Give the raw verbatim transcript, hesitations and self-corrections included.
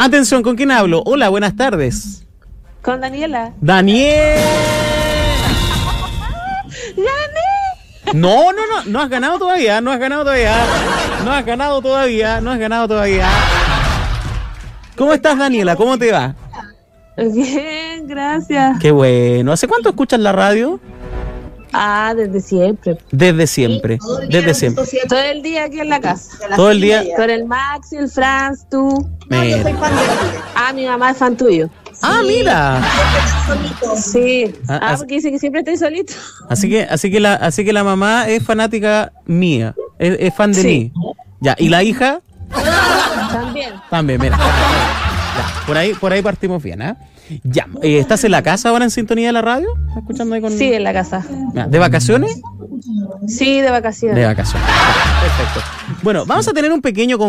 Atención, ¿con quién hablo? Hola, buenas tardes. Con Daniela. ¡Daniel! ¡Gané! No, no, no, no has ganado todavía, no has ganado todavía. No has ganado todavía, no has ganado todavía. ¿Cómo estás, Daniela? ¿Cómo te va? Bien, gracias. Qué bueno. ¿Hace cuánto escuchas la radio? Ah, desde siempre. Desde siempre, desde siempre. Todo el día aquí en la casa. Todo el día. Con el Maxi, el Franz, tú. No, yo Mira. soy fan de ti. Ah, mi mamá es fan tuyo. Ah, mira. Sí. Ah, Ah, as- porque dice que siempre estoy solito. Así que, así que la, así que la mamá es fanática mía, es, es fan de Sí. mí. Ya, y la hija También. también, mira. Ya, por ahí, por ahí partimos bien, ¿ah? Ya, eh, ¿estás en la casa ahora en sintonía de la radio? ¿Estás escuchando ahí con? Sí, en la casa. Ya, ¿de vacaciones? Sí, de vacaciones. De vacaciones. Ya, perfecto. Bueno, vamos a tener un pequeño